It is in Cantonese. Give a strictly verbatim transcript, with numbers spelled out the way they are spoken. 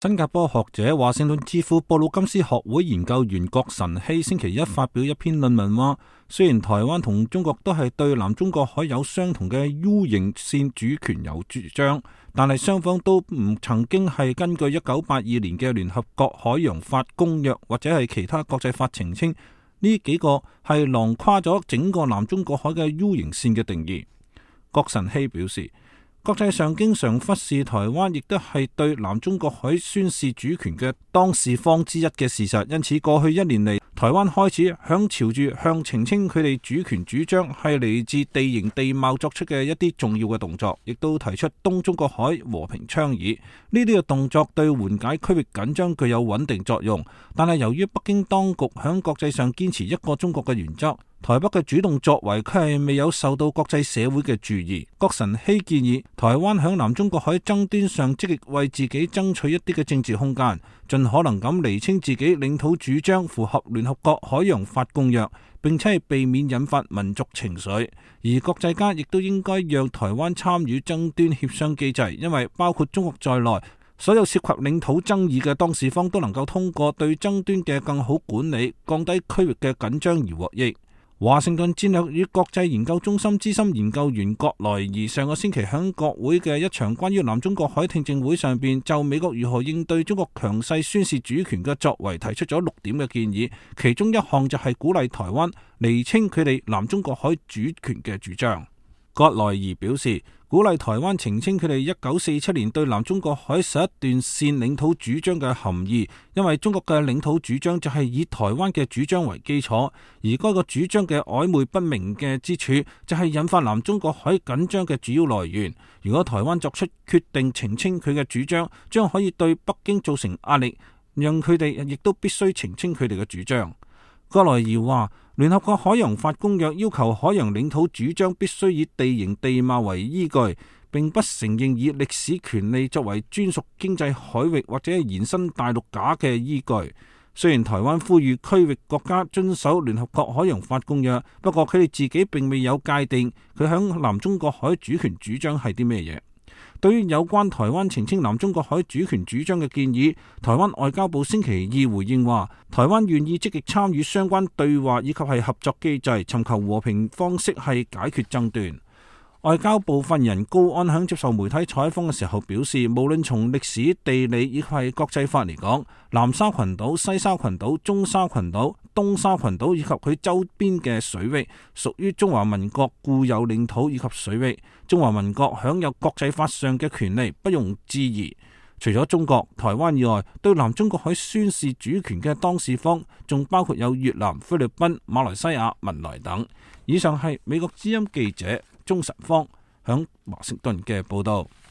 新加坡學者華盛頓智庫布魯金斯學會研究員郭晨曦星期一發表一篇論文話，雖然台灣同中國都係對南中國海有相同嘅 U 型線主權有主張，但係雙方都唔曾經係根據一九八二年嘅聯合國海洋法公約或者係其他國際法澄清呢幾個係囊括咗整個南中國海嘅 U 型線嘅定義。郭晨曦表示，國際上經常忽視台灣亦都係對南中國海宣示主權嘅當事方之一嘅事實，因此過去一年嚟，台灣開始響朝住向澄清佢哋主權主張係嚟自地形地貌作出嘅一啲重要嘅動作，亦都提出東中國海和平倡議。呢啲嘅動作對緩解區域緊張具有穩定作用，但係由於北京當局響國際上堅持一個中國嘅原則，台北嘅主動作為佢係未有受到國際社會嘅注意。郭晨曦建議台灣響南中國海爭端上積極為自己爭取一啲嘅政治空間，盡可能咁釐清自己領土主張符合聯合國海洋法公約，並且係避免引發民族情緒。而國際間亦都應該讓台灣參與爭端協商機制，因為包括中國在內，所有涉及領土爭議嘅當事方都能夠通過對爭端嘅更好管理，降低區域嘅緊張而獲益。華盛頓戰略與國際研究中心資深研究員葛萊儀上個星期喺國會嘅一場關於南中國海聽證會上邊，就美國如何應對中國強勢宣示主權嘅作為提出咗六點嘅建議，其中一項就係鼓勵台灣釐清佢哋南中國海主權嘅主張。葛萊儀表示，鼓勵台灣澄清佢哋一九四七年對南中國海十一段線領土主張嘅含義，因為中國嘅領土主張就係以台灣嘅主張為基礎，而該個主張嘅曖昧不明嘅之處就係引發南中國海緊張嘅主要來源。如果台灣作出決定澄清佢嘅主張，將可以對北京造成壓力，讓佢哋亦都必須澄清佢哋嘅主張。葛萊儀話，聯合國海洋法公約要求海洋領土主張必須以地形地貌為依據，並不承認以歷史權利作為專屬經濟海域或者延伸大陸架嘅依據。雖然台灣呼籲區域國家遵守聯合國海洋法公約，不過佢哋自己並未有界定佢響南中國海主權主張係啲咩嘢。對於有關台灣澄清南中國海主權主張嘅建議，台灣外交部星期二回應話，台灣願意積極參與相關對話以及係合作機制，尋求和平方式係解決爭端。外交部發言人高安響接受媒體採訪嘅時候表示，無論從歷史、地理以及係國際法嚟講，南沙群島、西沙群島、中沙群島、東沙群島以及佢周邊嘅水域屬於中華民國固有領土以及水域，中華民國享有國際法上嘅權利，不容置疑。除咗中國、台灣以外，對南中國海宣示主權嘅當事方仲包括有越南、菲律賓、馬來西亞、文萊等。以上係美國之音記者鍾實方響華盛頓嘅報道。